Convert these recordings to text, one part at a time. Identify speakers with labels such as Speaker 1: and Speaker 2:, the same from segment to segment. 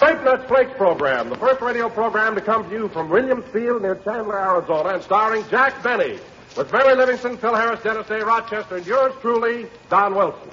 Speaker 1: Grape Nuts Flakes program, the first radio program to come to you from Williams Field near Chandler, Arizona, and starring Jack Benny, with Mary Livingston, Phil Harris, Dennis A. Rochester, and yours truly, Don Wilson.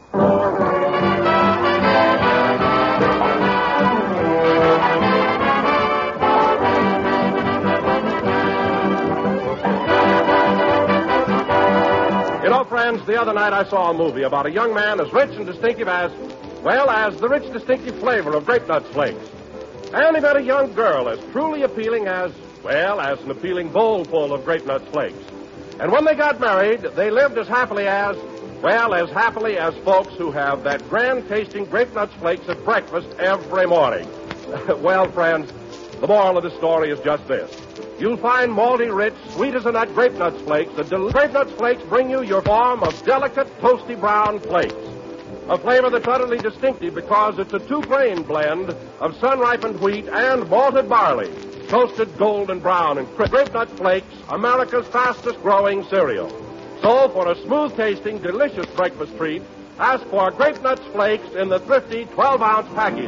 Speaker 1: You know, friends, the other night I saw a movie about a young man as rich and distinctive as the rich, distinctive flavor of Grape Nuts Flakes. And he met a young girl as truly appealing as an appealing bowl full of Grape Nuts Flakes. And when they got married, they lived as happily as folks who have that grand-tasting Grape Nuts Flakes at breakfast every morning. Well, friends, the moral of the story is just this. You'll find malty, rich, sweet as a nut Grape Nuts Flakes. Grape Nuts Flakes bring you your form of delicate, toasty brown flakes. A flavor that's utterly distinctive because it's a two-grain blend of sun-ripened wheat and malted barley, toasted golden brown and crisp. Grape Nuts Flakes, America's fastest-growing cereal. So, for a smooth-tasting, delicious breakfast treat, ask for Grape Nuts Flakes in the thrifty 12-ounce package.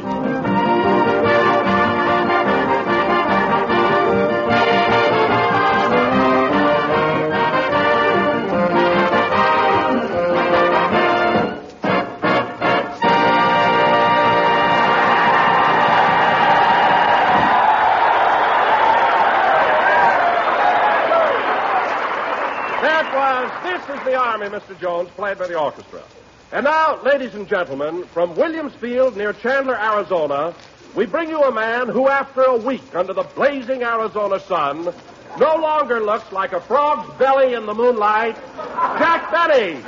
Speaker 1: The Army, Mr. Jones, played by the orchestra. And now, ladies and gentlemen, from Williams Field near Chandler, Arizona, we bring you a man who, after a week under the blazing Arizona sun, no longer looks like a frog's belly in the moonlight, Jack Benny.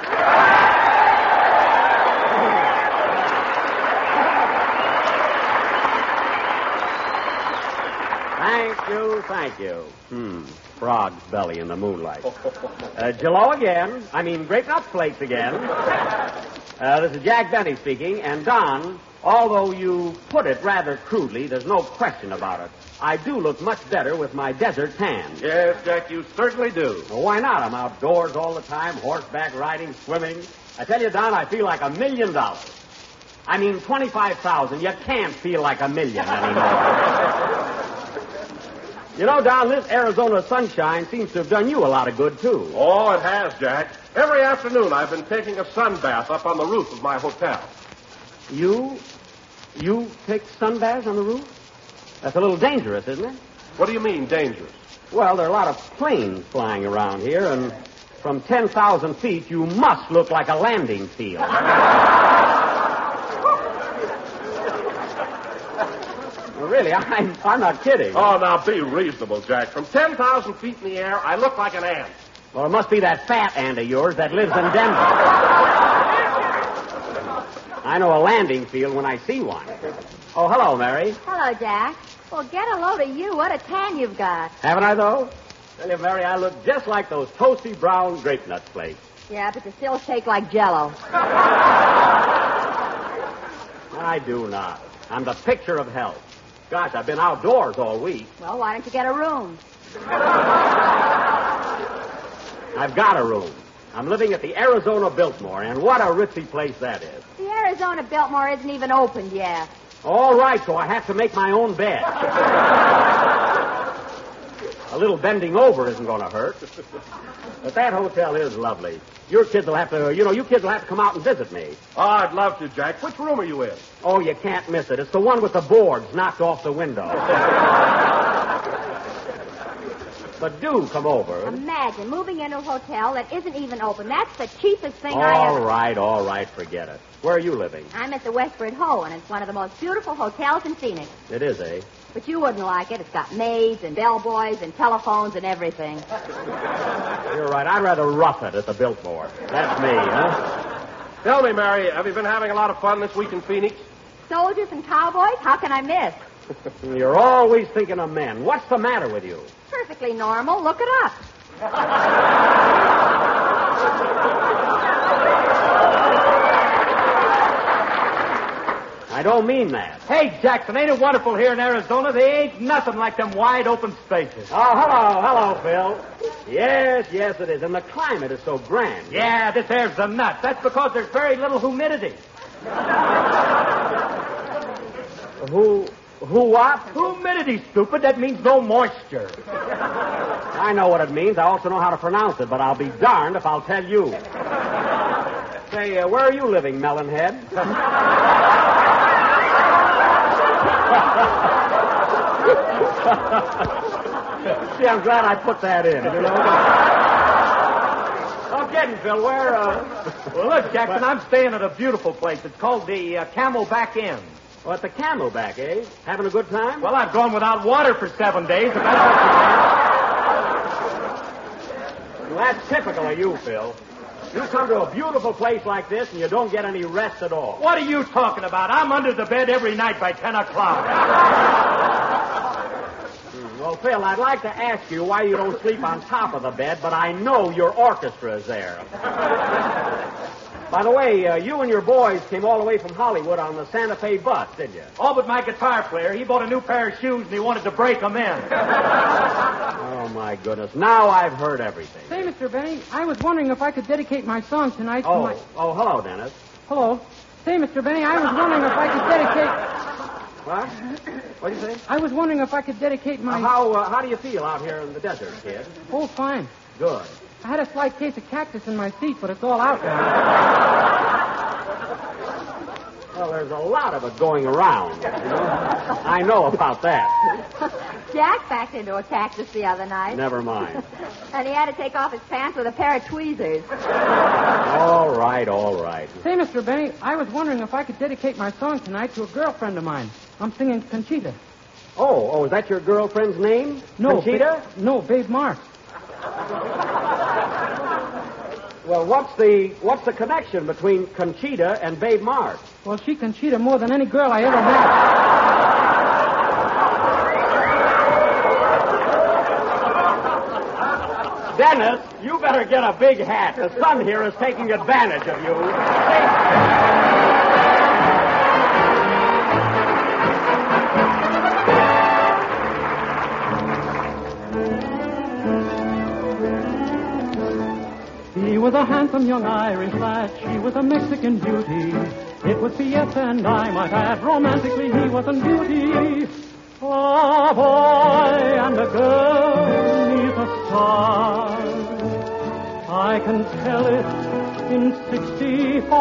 Speaker 2: Thank you. Frog's belly in the moonlight. Jello again. Grape Nuts Flakes again. This is Jack Benny speaking. And Don, although you put it rather crudely, there's no question about it. I do look much better with my desert tan.
Speaker 1: Yes, Jack, you certainly do.
Speaker 2: Well, why not? I'm outdoors all the time, horseback riding, swimming. I tell you, Don, I feel like $1 million. 25,000. You can't feel like $1 million anymore. You know, Don, this Arizona sunshine seems to have done you a lot of good, too.
Speaker 1: Oh, it has, Jack. Every afternoon I've been taking a sun bath up on the roof of my hotel.
Speaker 2: You take sun baths on the roof? That's a little dangerous, isn't it?
Speaker 1: What do you mean, dangerous?
Speaker 2: Well, there are a lot of planes flying around here, and from 10,000 feet, you must look like a landing field. Really, I'm not kidding.
Speaker 1: Oh, now be reasonable, Jack. From 10,000 feet in the air, I look like an ant.
Speaker 2: Well, it must be that fat ant of yours that lives in Denver. I know a landing field when I see one. Oh, hello, Mary.
Speaker 3: Hello, Jack. Well, get a load of you. What a tan you've got.
Speaker 2: Haven't I, though? Tell you, Mary, I look just like those toasty brown Grape Nuts Flakes.
Speaker 3: Yeah, but you still shake like Jell-O.
Speaker 2: I do not. I'm the picture of health. Gosh, I've been outdoors all week.
Speaker 3: Well, why don't you get a room?
Speaker 2: I've got a room. I'm living at the Arizona Biltmore, and what a ritzy place that is.
Speaker 3: The Arizona Biltmore isn't even opened yet.
Speaker 2: All right, so I have to make my own bed. A little bending over isn't going to hurt. But that hotel is lovely. You kids will have to come out and visit me.
Speaker 1: Oh, I'd love to, Jack. Which room are you in?
Speaker 2: Oh, you can't miss it. It's the one with the boards knocked off the window. But do come over.
Speaker 3: Imagine moving into a hotel that isn't even open. That's the cheapest thing
Speaker 2: All right, forget it. Where are you living?
Speaker 3: I'm at the Westford Ho, and it's one of the most beautiful hotels in Phoenix.
Speaker 2: It is, eh?
Speaker 3: But you wouldn't like it. It's got maids and bellboys and telephones and everything.
Speaker 2: You're right. I'd rather rough it at the Biltmore. That's me, huh?
Speaker 1: Tell me, Mary, have you been having a lot of fun this week in Phoenix?
Speaker 3: Soldiers and cowboys? How can I miss?
Speaker 2: You're always thinking of men. What's the matter with you?
Speaker 3: Perfectly normal. Look it up.
Speaker 2: I don't mean that.
Speaker 4: Hey, Jackson, ain't it wonderful here in Arizona? They ain't nothing like them wide open spaces.
Speaker 2: Oh, hello, Phil. Yes, it is. And the climate is so grand.
Speaker 4: Yeah, this air's the nuts. That's because there's very little humidity.
Speaker 2: Who what?
Speaker 4: Humidity, stupid. That means no moisture.
Speaker 2: I know what it means. I also know how to pronounce it, but I'll be darned if I'll tell you. Say, where are you living, Melonhead? See, I'm glad I put that in, you know. I'm kidding, Phil. Where,
Speaker 4: Well, look, Jackson, I'm staying at a beautiful place. It's called the Camelback Inn.
Speaker 2: Oh, at the Camelback, eh? Having a good time?
Speaker 4: Well, I've gone without water for 7 days. If that's
Speaker 2: Well, that's typical of you, Phil. You come to a beautiful place like this and you don't get any rest at all.
Speaker 4: what are you talking about? I'm under the bed every night by 10 o'clock.
Speaker 2: Well, Phil, I'd like to ask you why you don't sleep on top of the bed, but I know your orchestra is there. By the way, you and your boys came all the way from Hollywood on the Santa Fe bus, didn't you?
Speaker 4: All but my guitar player. He bought a new pair of shoes and he wanted to break them in.
Speaker 2: Oh, my goodness. Now I've heard everything.
Speaker 5: Say, Mr. Benny, I was wondering if I could dedicate my song tonight to my...
Speaker 2: Oh, hello, Dennis.
Speaker 5: Hello. Say, Mr. Benny, I was wondering if I could dedicate...
Speaker 2: What? What did you say?
Speaker 5: I was wondering if I could dedicate my...
Speaker 2: How do you feel out here in the desert, kid?
Speaker 5: Oh, fine.
Speaker 2: Good.
Speaker 5: I had a slight case of cactus in my seat, but it's all out now.
Speaker 2: Well, there's a lot of it going around. You know? I know about that.
Speaker 3: Jack backed into a cactus the other night.
Speaker 2: Never mind.
Speaker 3: And he had to take off his pants with a pair of tweezers.
Speaker 2: All right, all right.
Speaker 5: Say, Mr. Benny, I was wondering if I could dedicate my song tonight to a girlfriend of mine. I'm singing Conchita.
Speaker 2: Oh, is that your girlfriend's name?
Speaker 5: No.
Speaker 2: Conchita?
Speaker 5: No, Babe Marks.
Speaker 2: Well, what's the connection between Conchita and Babe Marks?
Speaker 5: Well, she Conchita more than any girl I ever met.
Speaker 2: Dennis, you better get a big hat. The sun here is taking advantage of you.
Speaker 5: He was a handsome young Irish lad. She was a Mexican beauty. It was fiesta and I might add, romantically he was in beauty. A boy and a girl neath a star. I can tell it in 65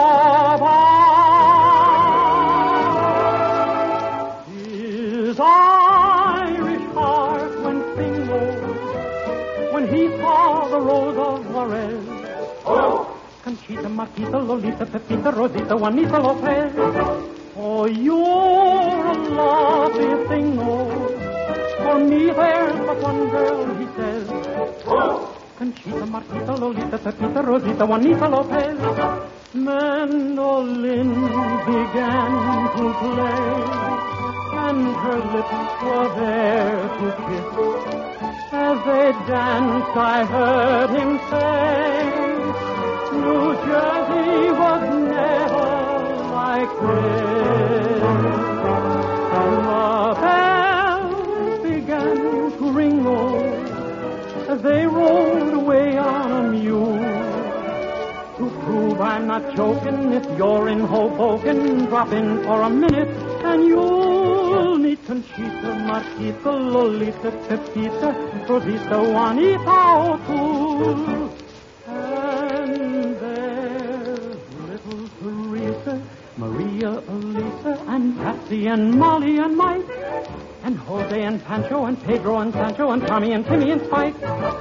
Speaker 5: hours. His Irish heart went bingo when he saw the Rose of Juarez. Conchita, Marquita, Lolita, Pepita, Rosita, Juanita Lopez. Oh, you're a lovely thing, oh. For me, there's but one girl, he says. Conchita, Marquita, Lolita, Pepita, Rosita, Juanita Lopez. Mandolin began to play, and her lips were there to kiss. As they danced, I heard him say, New Jersey was never like this. And the bells began to ring, as they rolled away on a mule. To prove I'm not joking, if you're in Hoboken, drop in for a minute, and you'll meet Conchita, Marquita, Lolita, Pepita, Rosita, Juanita, O'Toole. And there's little Teresa, Maria, Elisa, and Patsy, and Molly, and Mike, and Jose, and Pancho, and Pedro, and Sancho, and Tommy, and Timmy, and Spike.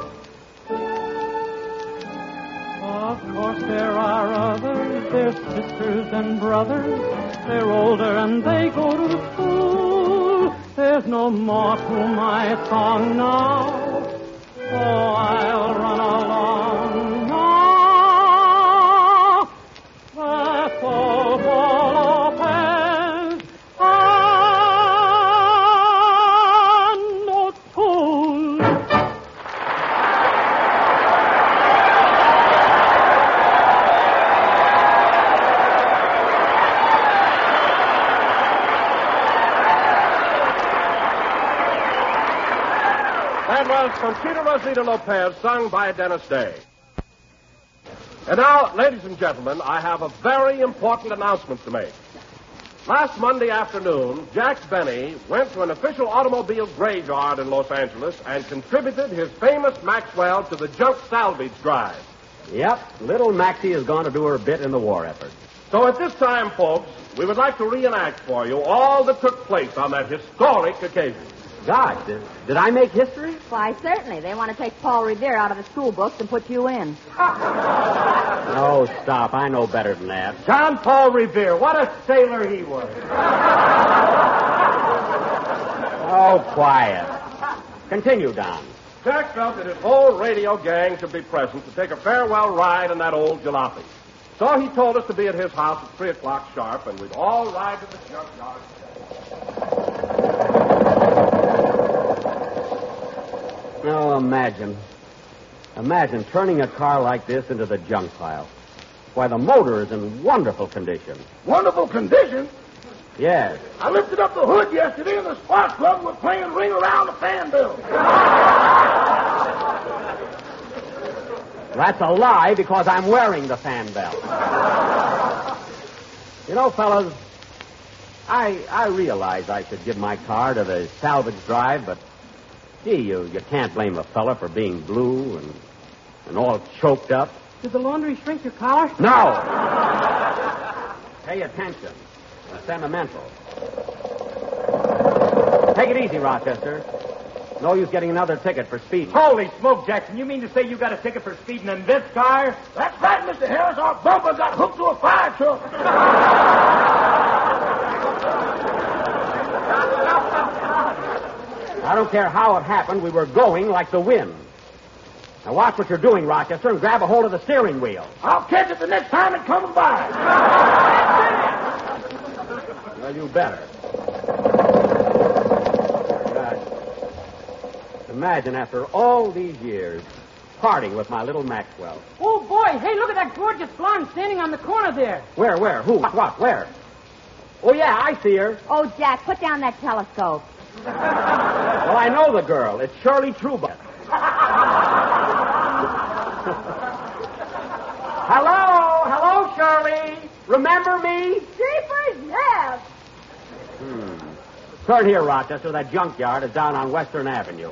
Speaker 5: Of course there are others, they're sisters and brothers. They're older and they go to school. There's no more to my song now. Oh, I'll run along now. That's all for Lopez and O'Toole.
Speaker 1: That was Conchita Rosita Lopez, sung by Dennis Day. And now, ladies and gentlemen, I have a very important announcement to make. Last Monday afternoon, Jack Benny went to an official automobile graveyard in Los Angeles and contributed his famous Maxwell to the junk salvage drive.
Speaker 2: Yep, little Maxie is going to do her bit in the war effort.
Speaker 1: So at this time, folks, we would like to reenact for you all that took place on that historic occasion.
Speaker 2: Gosh, did I make history?
Speaker 3: Why, certainly. They want to take Paul Revere out of the school books and put you in.
Speaker 2: Oh, stop. I know better than that.
Speaker 4: John Paul Revere, what a sailor he was.
Speaker 2: Oh, quiet. Continue, Don.
Speaker 1: Jack felt that his whole radio gang should be present to take a farewell ride in that old jalopy. So he told us to be at his house at 3 o'clock sharp, and we'd all ride to the junkyard.
Speaker 2: Oh, imagine turning a car like this into the junk pile. Why, the motor is in wonderful condition.
Speaker 6: Wonderful condition.
Speaker 2: Yes.
Speaker 6: I lifted up the hood yesterday and the spark plug was playing Ring Around the Fan Belt.
Speaker 2: That's a lie because I'm wearing the fan belt. You know, fellas, I realize I should give my car to the salvage drive, but, gee, you can't blame a fella for being blue and all choked up.
Speaker 5: Did the laundry shrink your collar?
Speaker 2: No! Pay attention. It's sentimental. Take it easy, Rochester. No use getting another ticket for speeding.
Speaker 4: Holy smoke, Jackson. You mean to say you got a ticket for speeding in this car?
Speaker 6: That's right, Mr. Harris. Our bumper got hooked to a fire truck.
Speaker 2: I don't care how it happened. We were going like the wind. Now watch what you're doing, Rochester, and grab a hold of the steering wheel.
Speaker 6: I'll catch it the next time it comes by.
Speaker 2: Well, you better. God. Imagine after all these years parting with my little Maxwell.
Speaker 5: Oh, boy. Hey, look at that gorgeous blonde standing on the corner there.
Speaker 2: Where? Who? What? Where? Oh, yeah, I see her.
Speaker 3: Oh, Jack, put down that telescope.
Speaker 2: Well, I know the girl. It's Shirley Trueblood. Hello, Shirley. Remember me?
Speaker 3: Jeepers, yes.
Speaker 2: Turn here, Rochester. That junkyard is down on Western Avenue.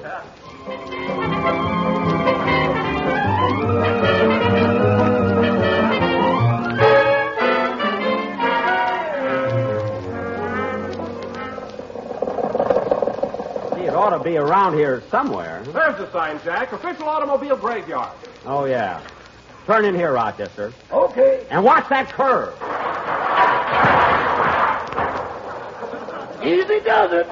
Speaker 2: It ought to be around here somewhere.
Speaker 1: There's the sign, Jack. Official automobile graveyard.
Speaker 2: Oh, yeah. Turn in here, Rochester.
Speaker 6: Okay.
Speaker 2: And watch that curve.
Speaker 6: Easy does it.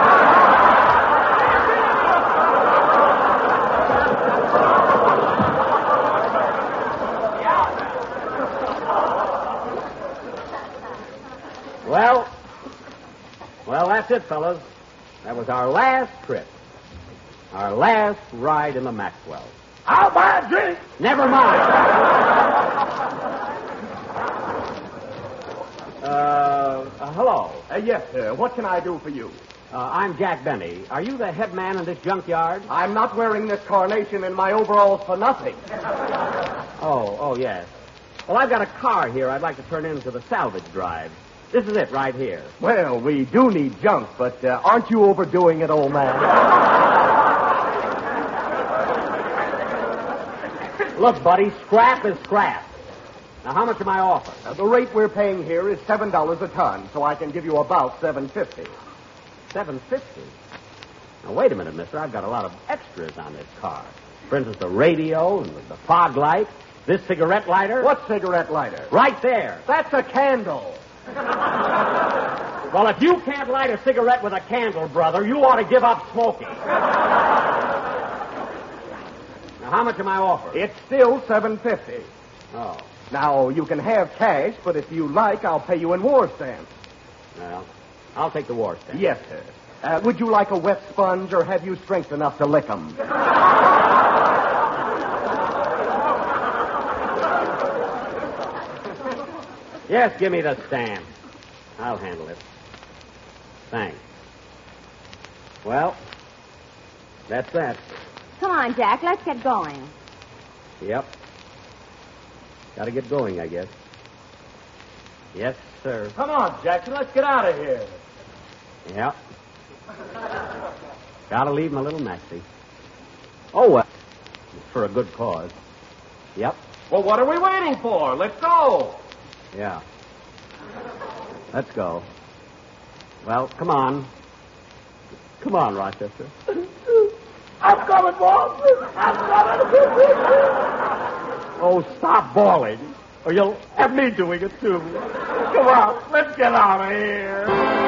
Speaker 2: Well, that's it, fellas. That was our last trip. Our last ride in the Maxwell.
Speaker 6: I'll buy a drink.
Speaker 2: Never mind. Hello.
Speaker 4: Yes, sir. What can I do for you?
Speaker 2: I'm Jack Benny. Are you the head man in this junkyard?
Speaker 4: I'm not wearing this carnation in my overalls for nothing.
Speaker 2: Oh, yes. Well, I've got a car here I'd like to turn into the salvage drive. This is it right here.
Speaker 4: Well, we do need junk, but aren't you overdoing it, old man?
Speaker 2: Look, buddy, scrap is scrap. Now, how much am I offering?
Speaker 4: The rate we're paying here is $7 a ton, so I can give you about $7.50.
Speaker 2: $7.50? Now, wait a minute, mister. I've got a lot of extras on this car. For instance, the radio and the fog light, this cigarette lighter.
Speaker 4: What cigarette lighter?
Speaker 2: Right there.
Speaker 4: That's a candle.
Speaker 2: Well, if you can't light a cigarette with a candle, brother, you ought to give up smoking. Now, how much am I offering?
Speaker 4: It's still $7.50.
Speaker 2: Oh.
Speaker 4: Now, you can have cash, but if you like, I'll pay you in war stamps.
Speaker 2: Well, I'll take the war stamp.
Speaker 4: Yes, sir. Would you like a wet sponge, or have you strength enough to lick them?
Speaker 2: Yes, give me the stamp. I'll handle it. Thanks. Well, that's that.
Speaker 3: Come on, Jack, let's get going.
Speaker 2: Yep. Gotta get going, I guess. Yes, sir.
Speaker 4: Come on, Jackson, let's get out of here.
Speaker 2: Yep. Gotta leave my little Maxie. Oh, well, for a good cause. Yep.
Speaker 1: Well, what are we waiting for? Let's go.
Speaker 2: Yeah. Let's go. Well, come on. Come on, Rochester.
Speaker 6: I'm coming, boss. I'm coming.
Speaker 2: Oh, stop bawling, or you'll have me doing it, too.
Speaker 6: Come on, let's get out of here.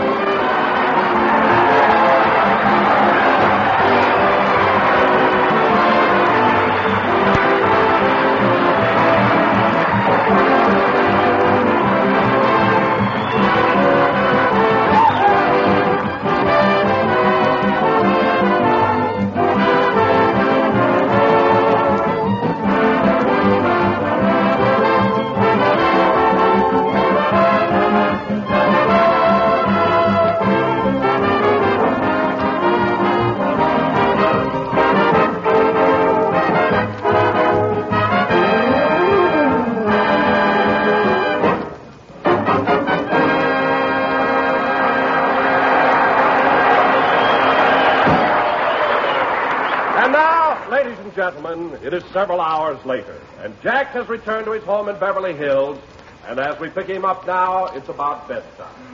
Speaker 1: Gentlemen, it is several hours later, and Jack has returned to his home in Beverly Hills, and as we pick him up now, it's about bedtime.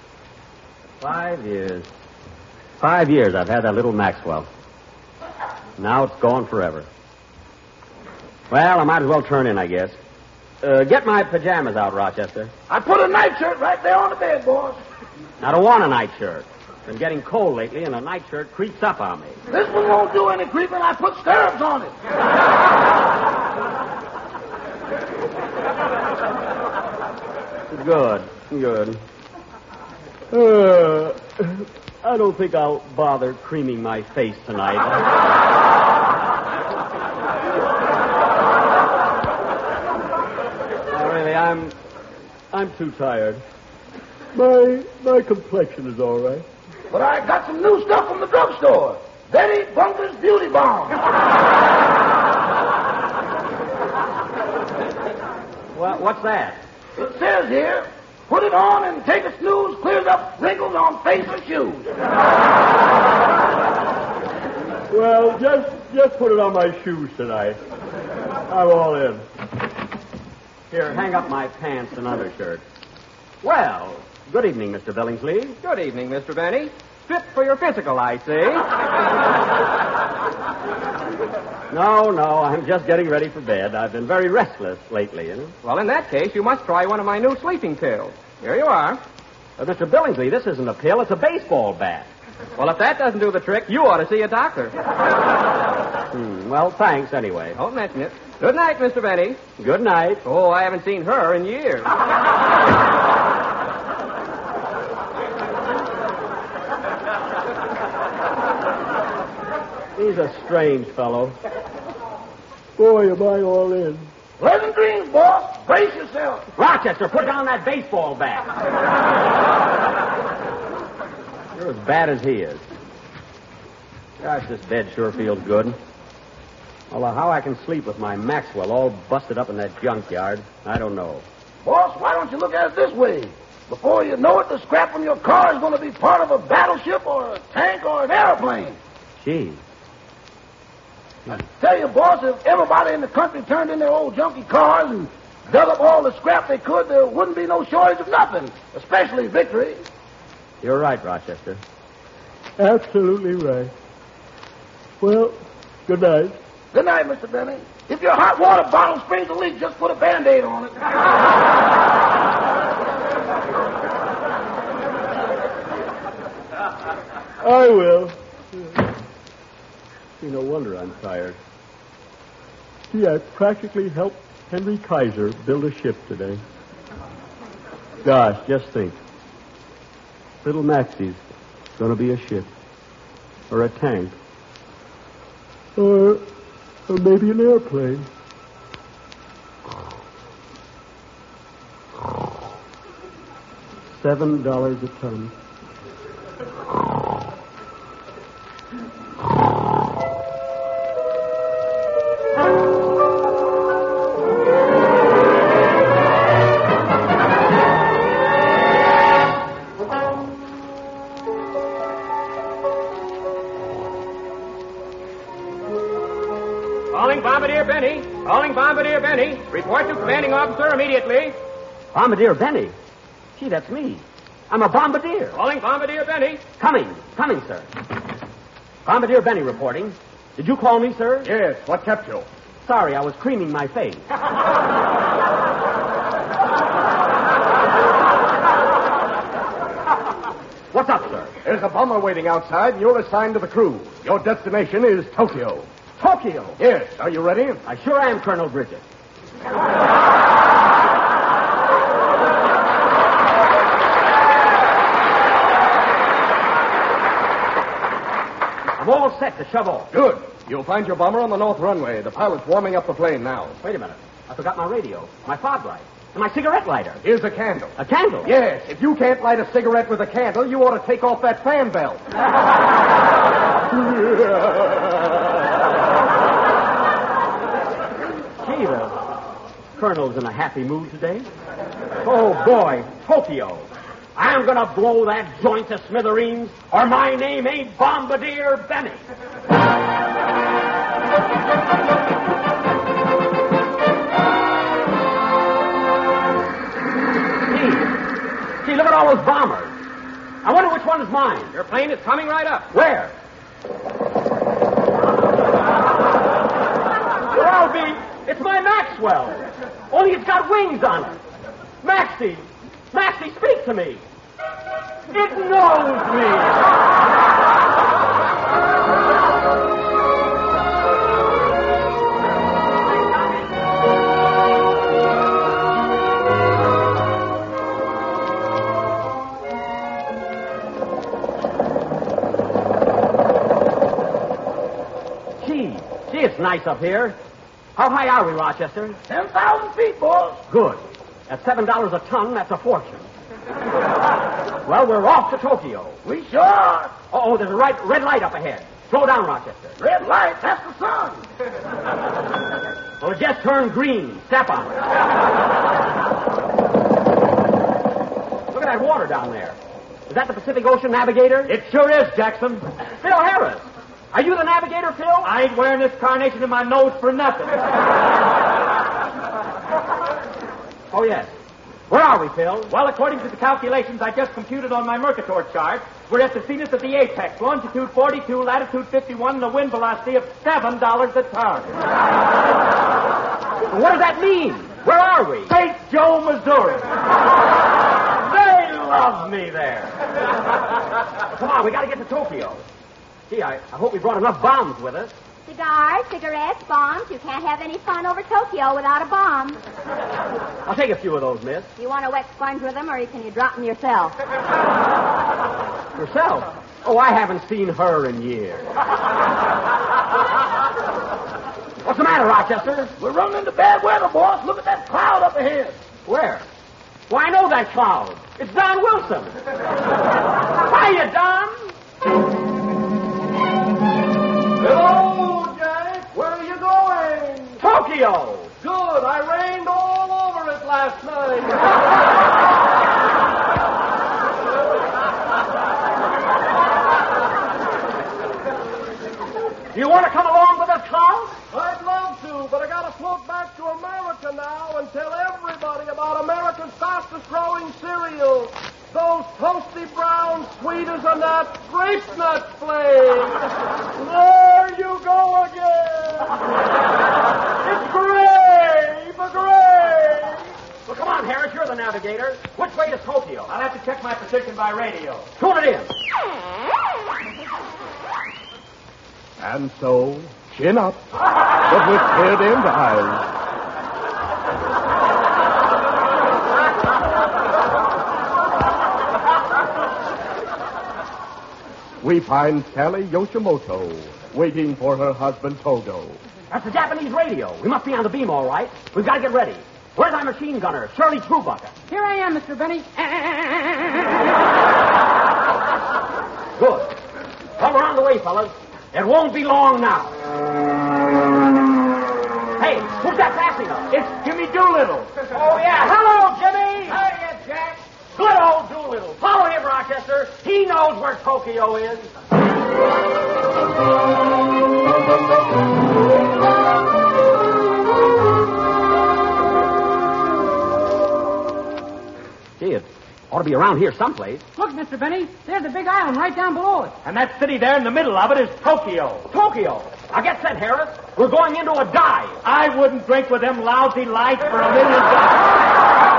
Speaker 2: 5 years. 5 years I've had that little Maxwell. Now it's gone forever. Well, I might as well turn in, I guess. Get my pajamas out, Rochester.
Speaker 6: I put a nightshirt right there on the bed, boss.
Speaker 2: I don't want a nightshirt. It's been getting cold lately, and a nightshirt creeps up on me.
Speaker 6: This one won't do any creeping. I put stirrups on it.
Speaker 2: Good. I don't think I'll bother creaming my face tonight. Really, I'm too tired. My complexion is all right.
Speaker 6: But I got some new stuff from the drugstore. Betty Bunker's Beauty Balm.
Speaker 2: What's that?
Speaker 6: It says here, put it on and take a snooze, clears up wrinkles on face and shoes.
Speaker 2: Well, just put it on my shoes tonight. I'm all in. Here, hang up my pants and undershirt. Well, good evening, Mr. Billingsley.
Speaker 7: Good evening, Mr. Benny. Fit for your physical, I see.
Speaker 2: No, I'm just getting ready for bed. I've been very restless lately, you know.
Speaker 7: Well, in that case, you must try one of my new sleeping pills. Here you are.
Speaker 2: Mr. Billingsley, this isn't a pill, it's a baseball bat.
Speaker 7: Well, if that doesn't do the trick, you ought to see a doctor.
Speaker 2: Well, thanks anyway.
Speaker 7: Don't mention it. Good night, Mr. Benny.
Speaker 2: Good night.
Speaker 7: Oh, I haven't seen her in years.
Speaker 2: He's a strange fellow. Boy, am I all in.
Speaker 6: Pleasant dreams, boss. Brace yourself.
Speaker 2: Rochester, put down that baseball bat. You're as bad as he is. Gosh, this bed sure feels good. Although how I can sleep with my Maxwell all busted up in that junkyard, I don't know.
Speaker 6: Boss, why don't you look at it this way? Before you know it, the scrap from your car is going to be part of a battleship or a tank or an airplane.
Speaker 2: Gee.
Speaker 6: I tell you, boss, if everybody in the country turned in their old junky cars and dug up all the scrap they could, there wouldn't be no shortage of nothing, especially victory.
Speaker 2: You're right, Rochester.
Speaker 8: Absolutely right. Well, good night.
Speaker 6: Good night, Mr. Benny. If your hot water bottle springs a leak, just put a Band-Aid on it.
Speaker 8: I will.
Speaker 2: No wonder I'm tired.
Speaker 8: Gee, I practically helped Henry Kaiser build a ship today. Gosh, just think. Little Maxie's going to be a ship. Or a tank. Or maybe an airplane. $7 a ton.
Speaker 7: Calling Bombardier Benny. Calling Bombardier Benny. Report to commanding officer immediately.
Speaker 2: Bombardier Benny? Gee, that's me. I'm a bombardier.
Speaker 7: Calling Bombardier Benny.
Speaker 2: Coming, sir. Bombardier Benny reporting. Did you call me, sir?
Speaker 1: Yes, what kept you?
Speaker 2: Sorry, I was creaming my face. What's up, sir?
Speaker 1: There's a bomber waiting outside, and you're assigned to the crew. Your destination is Tokyo.
Speaker 2: Tokyo?
Speaker 1: Yes, are you ready?
Speaker 2: I sure am, Colonel Bridget. I'm all set to shove off.
Speaker 1: Good. You'll find your bomber on the north runway. The pilot's warming up the plane now.
Speaker 2: Wait a minute. I forgot my radio, my fog light, and my cigarette lighter.
Speaker 1: Here's a candle.
Speaker 2: A candle?
Speaker 1: Yes, if you can't light a cigarette with a candle, you ought to take off that fan belt.
Speaker 2: Gee, the Colonel's in a happy mood today. Oh, boy, Tokyo. I'm going to blow that joint to smithereens, or my name ain't Bombardier Benny. Gee, look at all those bombers. I wonder which one is mine.
Speaker 7: Your plane is coming right up.
Speaker 2: Where? Well, it's my Maxwell. Only it's got wings on it. Maxie, speak to me. It knows me. Gee, it's nice up here. How high are we, Rochester?
Speaker 6: 10,000 feet, boss.
Speaker 2: Good. At $7 a ton, that's a fortune. Well, we're off to Tokyo.
Speaker 6: We sure are.
Speaker 2: Oh, there's a red light up ahead. Slow down, Rochester.
Speaker 6: Red light, that's the sun.
Speaker 2: Well, it just turned green. Step on it. Look at that water down there. Is that the Pacific Ocean Navigator?
Speaker 7: It sure is, Jackson.
Speaker 2: Phil Harris. Are you the navigator, Phil?
Speaker 7: I ain't wearing this carnation in my nose for nothing.
Speaker 2: Oh, yes. Where are we, Phil?
Speaker 7: Well, according to the calculations I just computed on my Mercator chart, we're at the zenith of the apex, longitude 42, latitude 51, and a wind velocity of $7 a ton.
Speaker 2: What does that mean? Where are we?
Speaker 7: St. Joe, Missouri.
Speaker 2: They love me there. Come on, we got to get to Tokyo. Gee, I hope we brought enough bombs with us.
Speaker 3: Cigars, cigarettes, bombs. You can't have any fun over Tokyo without a bomb.
Speaker 2: I'll take a few of those, miss.
Speaker 3: You want a wet sponge with them, or can you drop them yourself?
Speaker 2: Yourself? Oh, I haven't seen her in years. What's the matter, Rochester?
Speaker 6: We're running into bad weather, boss. Look at that cloud up ahead.
Speaker 2: Where? Why, I know that cloud. It's Don Wilson. Hiya, Don.
Speaker 9: Hello, Jack. Where are you going?
Speaker 2: Tokyo.
Speaker 9: Good. I rained all over it last night.
Speaker 2: You want to come along with us, Carl?
Speaker 9: I'd love to, but I got to float back to America now and tell everybody about America's fastest growing cereal. Those toasty brown, sweet as a nut, grape nut flakes. There you go again. It's grape.
Speaker 2: Well, come on, Harris. You're the navigator. Which way is Tokyo?
Speaker 7: I'll have to check my position by radio.
Speaker 2: Tune it in.
Speaker 1: And so, chin up, but with tear-dimmed eyes. We find Sally Yoshimoto waiting for her husband Togo.
Speaker 2: That's the Japanese radio. We must be on the beam, all right. We've got to get ready. Where's our machine gunner, Shirley Truebucker?
Speaker 10: Here I am, Mr. Benny.
Speaker 2: Good. Well, we're on the way, fellas. It won't be long now. Hey, who's that passing us?
Speaker 7: It's Jimmy Doolittle.
Speaker 2: Oh, yeah. Hello, Jimmy.
Speaker 7: Hiya, Jack.
Speaker 2: Good old Doolittle. Follow him, Rochester. He knows where Tokyo is. to be around here someplace.
Speaker 10: Look, Mr. Benny, there's a big island right down below us.
Speaker 7: And that city there in the middle of it is Tokyo.
Speaker 2: Tokyo. Now get set, Harris. We're going into a dive.
Speaker 7: I wouldn't drink with them lousy lights for $1 million.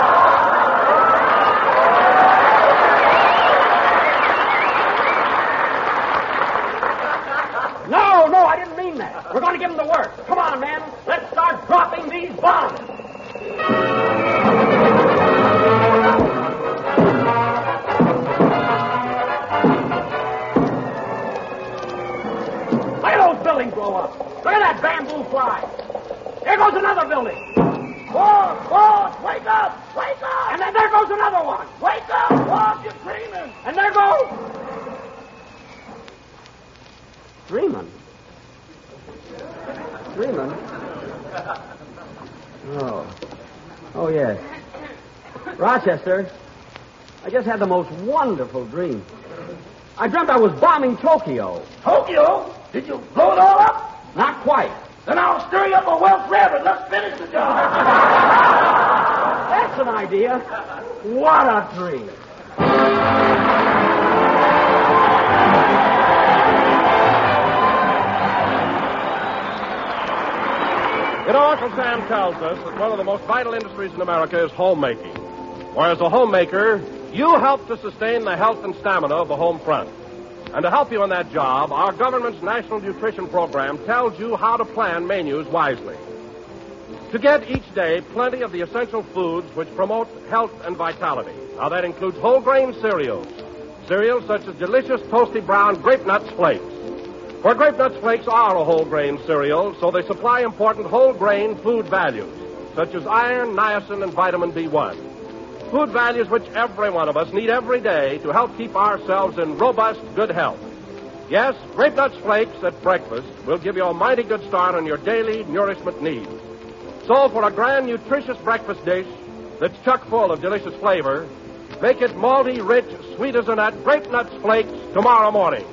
Speaker 2: No, I didn't mean that. We're going to give them the work. Come on, men. Let's start dropping these bombs. Look at those buildings blow up. Look at that bamboo fly. There goes another building.
Speaker 6: Boss, wake up! Wake up!
Speaker 2: And then there goes another one.
Speaker 6: Wake up, boss, you're dreaming!
Speaker 2: And there goes... Dreaming? Oh, yes. Rochester, I just had the most wonderful dream. I dreamt I was bombing Tokyo.
Speaker 6: Tokyo? Did you blow it all up?
Speaker 2: Not quite.
Speaker 6: Then I'll stir you up a Welsh rabbit. Let's finish the job.
Speaker 2: That's an idea. What a dream.
Speaker 1: You know, Uncle Sam tells us that one of the most vital industries in America is homemaking. Where as a homemaker, you help to sustain the health and stamina of the home front. And to help you in that job, our government's National Nutrition Program tells you how to plan menus wisely. To get each day plenty of the essential foods which promote health and vitality. Now, that includes whole grain cereals. Cereals such as delicious toasty brown Grape Nuts Flakes. For Grape Nuts Flakes are a whole grain cereal, so they supply important whole grain food values, such as iron, niacin, and vitamin B1. Food values which every one of us need every day to help keep ourselves in robust, good health. Yes, Grape Nuts Flakes at breakfast will give you a mighty good start on your daily nourishment needs. So for a grand, nutritious breakfast dish that's chock full of delicious flavor, make it malty, rich, sweet as a nut Grape Nuts Flakes tomorrow morning.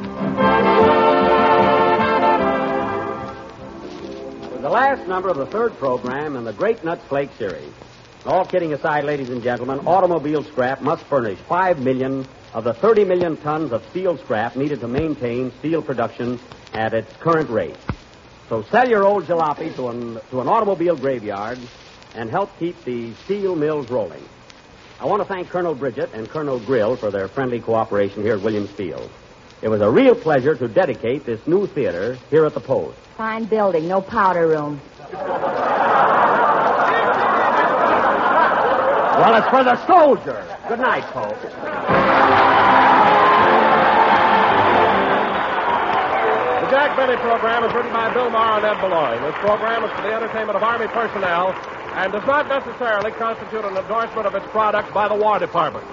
Speaker 2: The last number of the third program in the Grape Nuts Flake series. All kidding aside, ladies and gentlemen, automobile scrap must furnish 5 million of the 30 million tons of steel scrap needed to maintain steel production at its current rate. So sell your old jalopy to an automobile graveyard and help keep the steel mills rolling. I want to thank Colonel Bridget and Colonel Grill for their friendly cooperation here at Williams Field. It was a real pleasure to dedicate this new theater here at the Post.
Speaker 3: Fine building, no powder room.
Speaker 2: Well, it's for the soldier. Good night, folks.
Speaker 1: The Jack Benny program is written by Bill Maher and Ed Beloy. This program is for the entertainment of Army personnel and does not necessarily constitute an endorsement of its products by the War Department.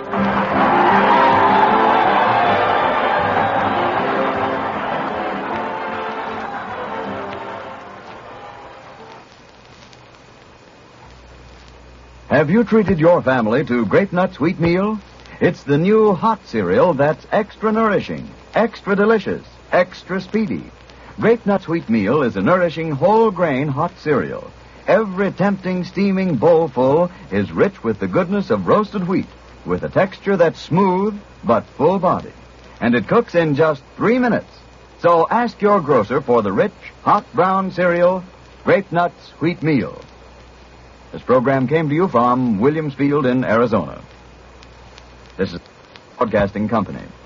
Speaker 11: Have you treated your family to Grape Nuts Wheat Meal? It's the new hot cereal that's extra nourishing, extra delicious, extra speedy. Grape Nuts Wheat Meal is a nourishing whole grain hot cereal. Every tempting, steaming bowlful is rich with the goodness of roasted wheat, with a texture that's smooth but full body. And it cooks in just 3 minutes. So ask your grocer for the rich, hot brown cereal, Grape Nuts Wheat Meal. This program came to you from Williams Field in Arizona. This is Broadcasting Company.